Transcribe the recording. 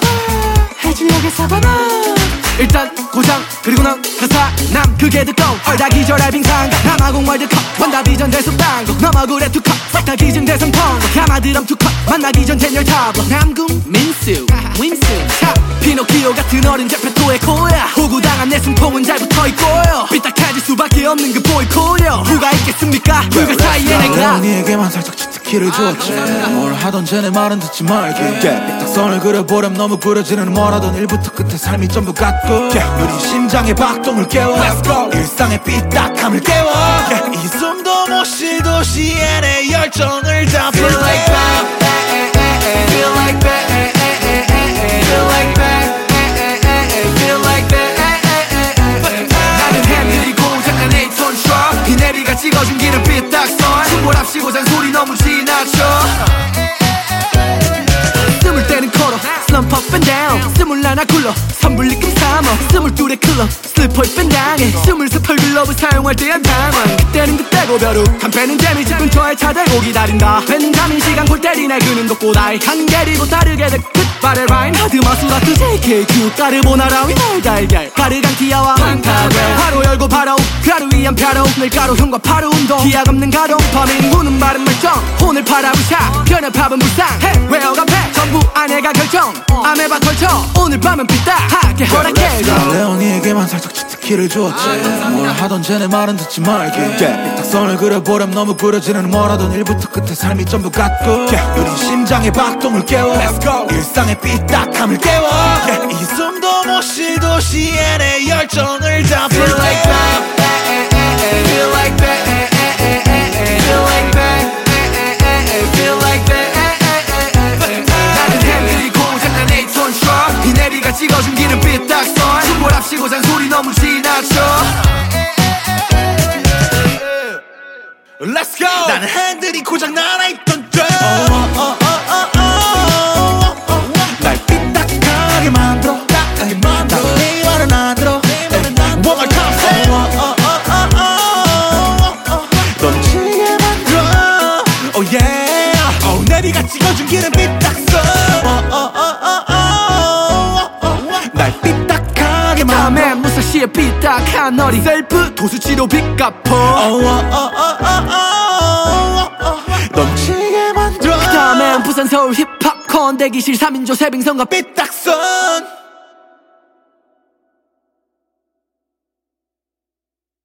해질녘의 사바나 일단 고장 그리고 넌 가사 남 그게 듣고 얼다 기절할 빙상가 남아공 월드컵 원답 이전 대속당국 넘어그래 투컵 싹 다 기증대성 통곡 야마드럼 투컵 만나기 전 제녀 타블로 남궁 민수 윈슨 차 피노키오 같은 어린 제페토의 코야 호구당한 내 숨통은 잘 붙어있고요 삐딱해질 수밖에 없는 그 보이콜요 누가 있겠습니까 불가 사이에 내가 니에게만 살짝 치트키를 줬지 뭘 하던 쟤네 말은 듣지 말게 삐딱선을 그려보렴 너무 부러지는 뭐라던 일부터 끝에 삶이 전부 같고 우리 심장의 박동을 깨워 일상의 삐딱함을 깨워 이 숨도 못 쉴 도시에 내 열정을 다 Feel like that Feel like that Feel like that Feel like that 나는 핸들이 고장난 8톤 트럭 이 내비가 찍어준 길은 삐딱선 충골합시고 잔소리 너무 지나쳐 숨을 때는 걸어 Slump up and down 숨을 하나 굴러 선불리끔 삼어 숨을 뚫에 클럽 슬퍼 입밴당해 숨을 스펄 글러브 사용할 때한 당황 그때는 그때고 벼룩 한 패는 재미지 근처에 차 대고 기다린다 벤자민 시간 골 때리 날 그는 것보다 한계리고 다르게 끝발의 라인 하드마수라트 JKQ 까르보나라 위날 달걀 가르간티아와 판타괴 바로 열고 바로 가루 위한 펴로 밀가루 형과 파루 운동 기약 없는 가동 범인 무는 바른 말정 오늘 파라부샤 변협합은 불상 해외어가 배 전부 아내가 결정 아메바 털쳐 오늘 밤은 삐딱하게 허락해줘 레오니에게만 살짝 치트키를 줬지 뭘 하던 쟤네 말은 듣지 말게 삐딱선을 그려보렴 너무 부러지는 뭐라던 일부터 끝에 삶이 전부 같고 우리 심장의 박동을 깨워 일상의 삐딱함을 깨워 이 숨도 못 쉴 도시에 내 열정을 다 Feel like that Feel like that Feel like that Feel like that 나는 핸들이 고장난 8톤 트럭 이 내비가 찍어준 길은 삐딱선 충골합시고 잔소리 너무 지나쳐 Let's go! 나는 핸들이 고장난 8톤 트럭 날 삐딱하게 만들어 네 말은 안 들어 One more time say 던지게 만들어 Oh yeah 내비가 찍어준 길은 삐딱선 날 삐딱하게 만들어 다음엔 무사시에 삐딱한 너리 셀프 도수치료 빚갚어 넘치게 만들어 그 다음엔 부산 서울 힙합 컨 대기실 3인조 세빙선과 삐딱선